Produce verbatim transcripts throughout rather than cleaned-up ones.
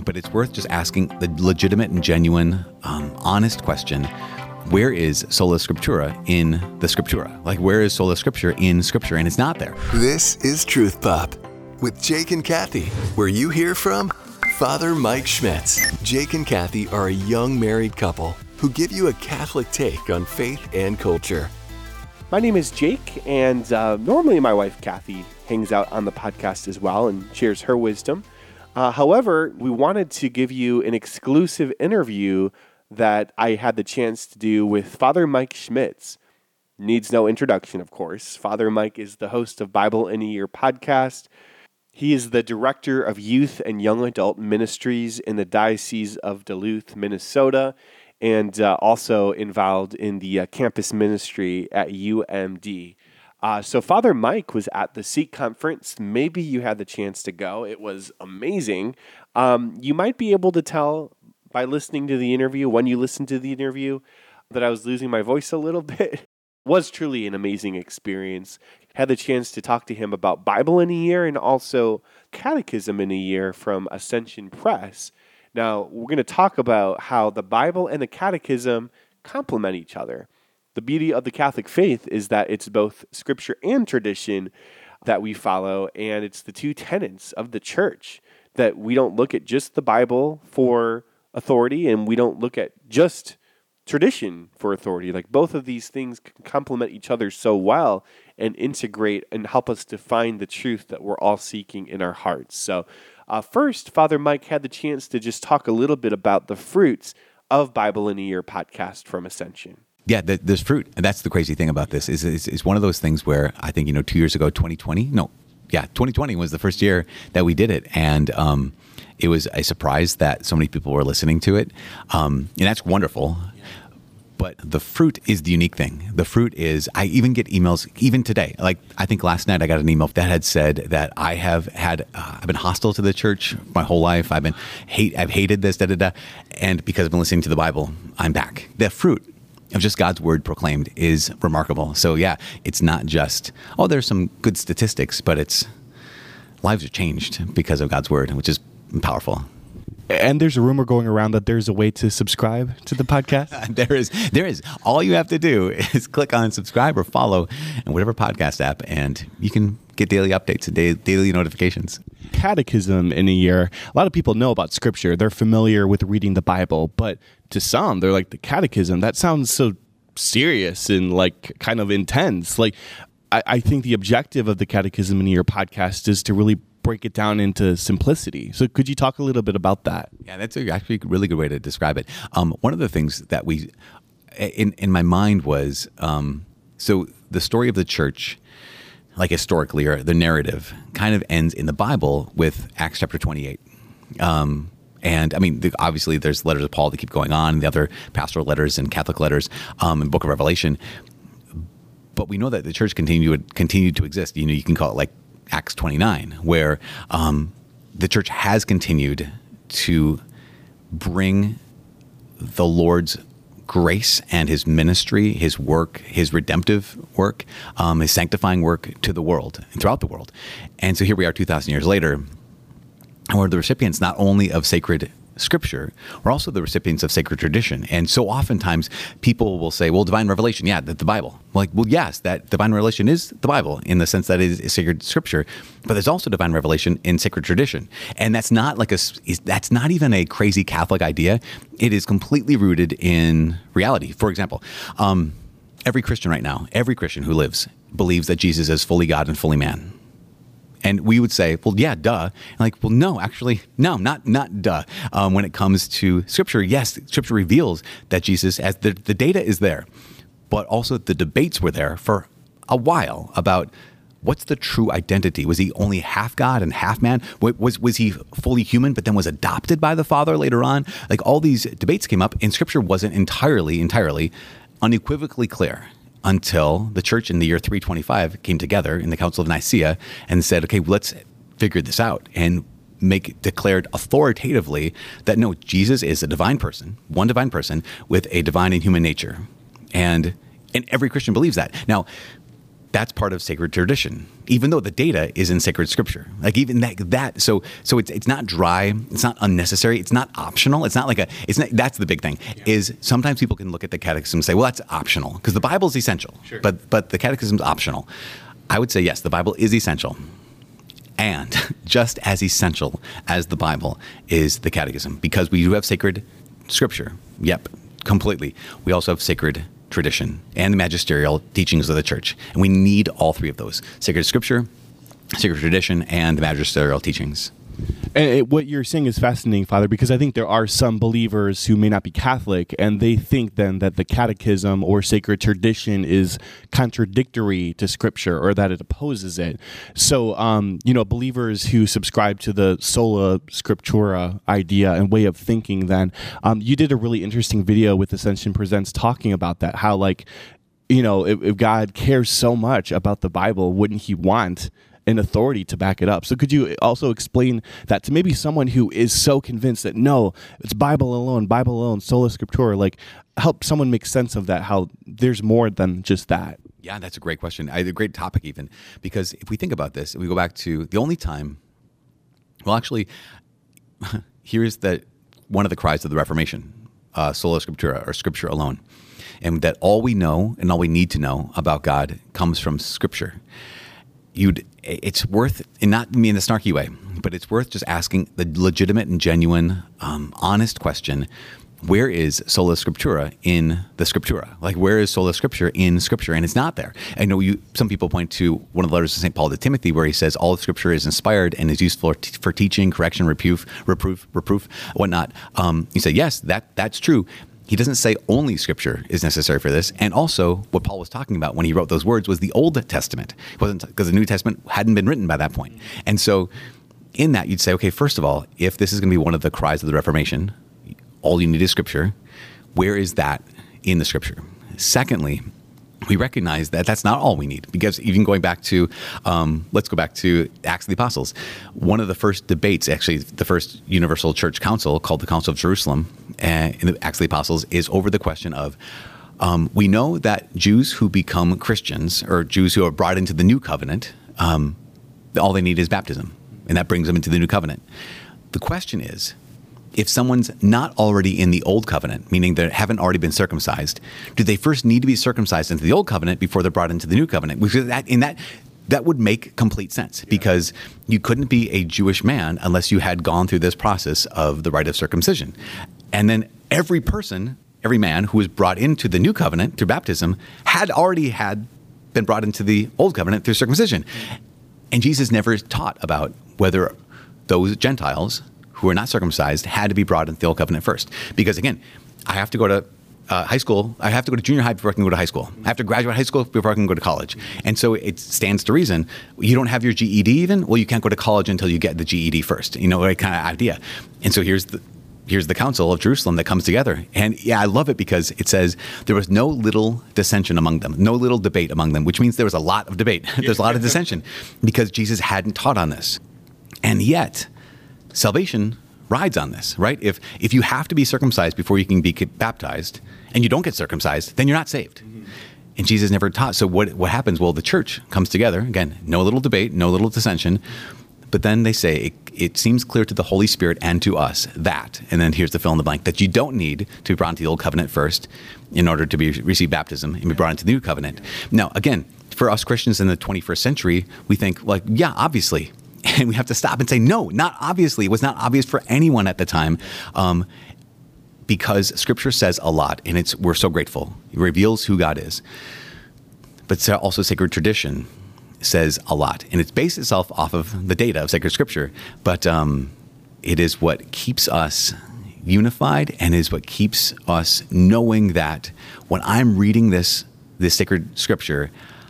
but it's worth just asking the legitimate and genuine, um, honest question. Where is sola scriptura in the scriptura? Like, where is sola scriptura in scripture? And it's not there. This is Truth Pop with Jake and Kathy, where you hear from Father Mike Schmitz. Jake and Kathy are a young married couple who give you a Catholic take on faith and culture. My name is Jake, and uh, normally my wife Kathy hangs out on the podcast as well and shares her wisdom. Uh, however, we wanted to give you an exclusive interview that I had the chance to do with Father Mike Schmitz. Needs no introduction, of course. Father Mike is the host of Bible in a Year podcast. He is the director of youth and young adult ministries in the Diocese of Duluth, Minnesota, and uh, also involved in the uh, campus ministry at U M D. Uh, so Father Mike was at the Seek Conference. Maybe you had the chance to go. It was amazing. Um, you might be able to tell by listening to the interview, when you listen to the interview, that I was losing my voice a little bit. It was truly an amazing experience. Had the chance to talk to him about Bible in a Year and also Catechism in a Year from Ascension Press. Now, we're going to talk about how the Bible and the Catechism complement each other. The beauty of the Catholic faith is that it's both scripture and tradition that we follow, and it's the two tenets of the church, that we don't look at just the Bible for authority and we don't look at just tradition for authority. Like, both of these things can complement each other so well and integrate and help us to find the truth that we're all seeking in our hearts. So uh, first, Father Mike had the chance to just talk a little bit about the fruits of Bible in a Year podcast from Ascension. Yeah, the, there's fruit. And that's the crazy thing about this is it's, it's one of those things where I think, you know, two years ago, twenty twenty, no, yeah, twenty twenty was the first year that we did it. And um, it was a surprise that so many people were listening to it. Um, and that's wonderful. But the fruit is the unique thing. The fruit is, I even get emails, even today. Like, I think last night I got an email that had said that I have had, uh, I've been hostile to the church my whole life. I've been hate, I've hated this, da da da. And because I've been listening to the Bible, I'm back. The fruit of just God's word proclaimed is remarkable. So yeah, it's not just, oh, there's some good statistics, but it's lives are changed because of God's word, which is powerful. And there's a rumor going around that there's a way to subscribe to the podcast. there is. There is. All you have to do is click on subscribe or follow in whatever podcast app, and you can get daily updates and da- daily notifications. Catechism in a Year. A lot of people know about scripture. They're familiar with reading the Bible, but to some, they're like, the catechism, that sounds so serious and like kind of intense. Like, I, I think the objective of the Catechism in a Year podcast is to really break it down into simplicity. So could you talk a little bit about that? Yeah, that's a, actually a really good way to describe it. Um, one of the things that we, in, in my mind was, um, so the story of the church, like historically, or the narrative, kind of ends in the Bible with Acts chapter twenty-eight. Um, and I mean, the, obviously there's letters of Paul that keep going on, the other pastoral letters and Catholic letters, um, and Book of Revelation. But we know that the church continued, continued to exist. You know, you can call it like Acts twenty-nine, where um, the church has continued to bring the Lord's grace and his ministry, his work, his redemptive work, um, his sanctifying work to the world, throughout the world. And so here we are two thousand years later, and we're the recipients not only of sacred scripture, we're also the recipients of sacred tradition. And so oftentimes people will say, well, divine revelation, yeah, the, the Bible. Like, well, yes, that divine revelation is the Bible in the sense that it is sacred scripture, but there's also divine revelation in sacred tradition. And that's not like a, that's not even a crazy Catholic idea. It is completely rooted in reality. For example, um, every Christian right now, every Christian who lives believes that Jesus is fully God and fully man. And we would say, well, yeah, duh. And like, well, no, actually, no, not not duh. Um, when it comes to Scripture, yes, Scripture reveals that Jesus, as the, the data is there, but also the debates were there for a while about what's the true identity. Was he only half God and half man? Was, was he fully human, but then was adopted by the Father later on? Like, all these debates came up, and Scripture wasn't entirely, entirely, unequivocally clear. Until the church in the year three twenty-five came together in the Council of Nicaea and said, okay, let's figure this out and make declared authoritatively that no, Jesus is a divine person, one divine person with a divine and human nature. And and every Christian believes that. Now, that's part of sacred tradition, even though the data is in sacred scripture. Like even that, that so so it's it's not dry, it's not unnecessary, it's not optional. It's not like a, it's not, that's the big thing, yeah. is sometimes people can look at the catechism and say, well, that's optional, because the Bible is essential, sure. but but the catechism is optional. I would say, yes, the Bible is essential. And just as essential as the Bible is the catechism, because we do have sacred scripture. Yep, completely. We also have sacred tradition and the magisterial teachings of the church. And we need all three of those: sacred scripture, sacred tradition, and the magisterial teachings. And it, what you're saying is fascinating, Father, because I think there are some believers who may not be Catholic, and they think then that the catechism or sacred tradition is contradictory to Scripture, or that it opposes it. So, um, you know, believers who subscribe to the sola scriptura idea and way of thinking, then um, you did a really interesting video with Ascension Presents talking about that, how, like, you know, if, if God cares so much about the Bible, wouldn't he want an authority to back it up? So could you also explain that to maybe someone who is so convinced that no, it's Bible alone, Bible alone, sola scriptura, like help someone make sense of that, how there's more than just that? Yeah, that's a great question. I, a great topic even, because if we think about this, if we go back to the only time, well, actually, here's that one of the cries of the Reformation, uh, sola scriptura, or scripture alone, and that all we know and all we need to know about God comes from Scripture. You'd, it's worth, and not me in a snarky way, but it's worth just asking the legitimate and genuine, um, honest question: where is sola scriptura in the Scriptura? Like, where is sola scriptura in Scripture? And it's not there. I know you. Some people point to one of the letters of Saint Paul to Timothy, where he says all of Scripture is inspired and is useful for, for teaching, correction, reproof, reproof, reproof, whatnot. Um, you say yes, that that's true. He doesn't say only Scripture is necessary for this. And also, what Paul was talking about when he wrote those words was the Old Testament. It wasn't, because the New Testament hadn't been written by that point. And so in that, you'd say, okay, first of all, if this is going to be one of the cries of the Reformation, all you need is Scripture. Where is that in the Scripture? Secondly, we recognize that that's not all we need, because even going back to, um, let's go back to Acts of the Apostles. One of the first debates, actually the first Universal Church Council, called the Council of Jerusalem, uh, in the Acts of the Apostles, is over the question of, um, we know that Jews who become Christians, or Jews who are brought into the new covenant, um, all they need is baptism, and that brings them into the new covenant. The question is, if someone's not already in the old covenant, meaning they haven't already been circumcised, do they first need to be circumcised into the old covenant before they're brought into the new covenant? Because that, in that, that would make complete sense, because you couldn't be a Jewish man unless you had gone through this process of the rite of circumcision. And then every person, every man who was brought into the new covenant through baptism had already had been brought into the old covenant through circumcision. And Jesus never taught about whether those Gentiles who are not circumcised had to be brought into the old covenant first. Because again, I have to go to uh, high school, I have to go to junior high before I can go to high school. I have to graduate high school before I can go to college. And so it stands to reason, you don't have your G E D even? Well, you can't go to college until you get the G E D first. You know, that kind of idea. And so here's the here's the Council of Jerusalem that comes together. And yeah, I love it because it says there was no little dissension among them, no little debate among them, which means there was a lot of debate. There's a lot of dissension because Jesus hadn't taught on this. And yet, salvation rides on this, right? If if you have to be circumcised before you can be baptized, and you don't get circumcised, then you're not saved. Mm-hmm. And Jesus never taught. So what what happens? Well, the church comes together. Again, no little debate, no little dissension. But then they say, it, it seems clear to the Holy Spirit and to us that, and then here's the fill in the blank, that you don't need to be brought into the old covenant first in order to be receive baptism and be brought into the new covenant. Now, again, for us Christians in the twenty-first century, we think, like, yeah, obviously. And we have to stop and say, no, not obviously. It was not obvious for anyone at the time, um, because Scripture says a lot, and it's we're so grateful. It reveals who God is. But also sacred tradition says a lot, and it's based itself off of the data of sacred Scripture. But um, it is what keeps us unified, and is what keeps us knowing that when I'm reading this this sacred Scripture,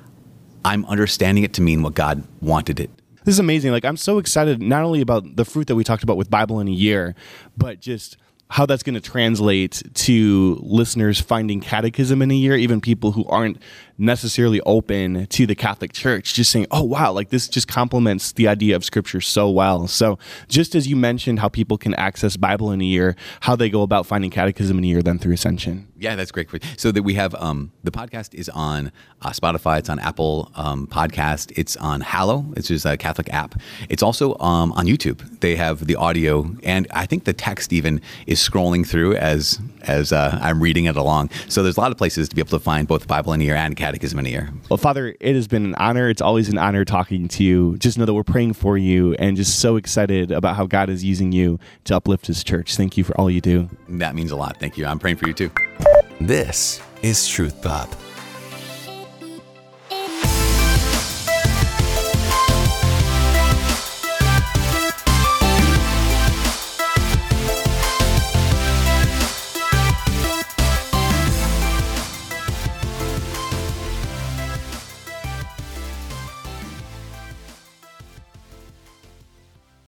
I'm understanding it to mean what God wanted it. This is amazing. Like, I'm so excited not only about the fruit that we talked about with Bible in a Year, but just how that's going to translate to listeners finding catechism in a year, even people who aren't necessarily open to the Catholic Church, just saying, oh, wow, like this just complements the idea of Scripture so well. So just as you mentioned how people can access Bible in a year, how they go about finding catechism in a year, then through Ascension. Yeah, that's great. So that we have um, the podcast is on uh, Spotify, it's on Apple um, Podcast, it's on Hallow, it's just a Catholic app. It's also um, on YouTube. They have the audio, and I think the text even is scrolling through as as uh, I'm reading it along. So there's a lot of places to be able to find both Bible in a Year and Catechism in a Year. Well, Father, it has been an honor. It's always an honor talking to you. Just know that we're praying for you and just so excited about how God is using you to uplift His church. Thank you for all you do. That means a lot. Thank you. I'm praying for you too. This is Truth Pop.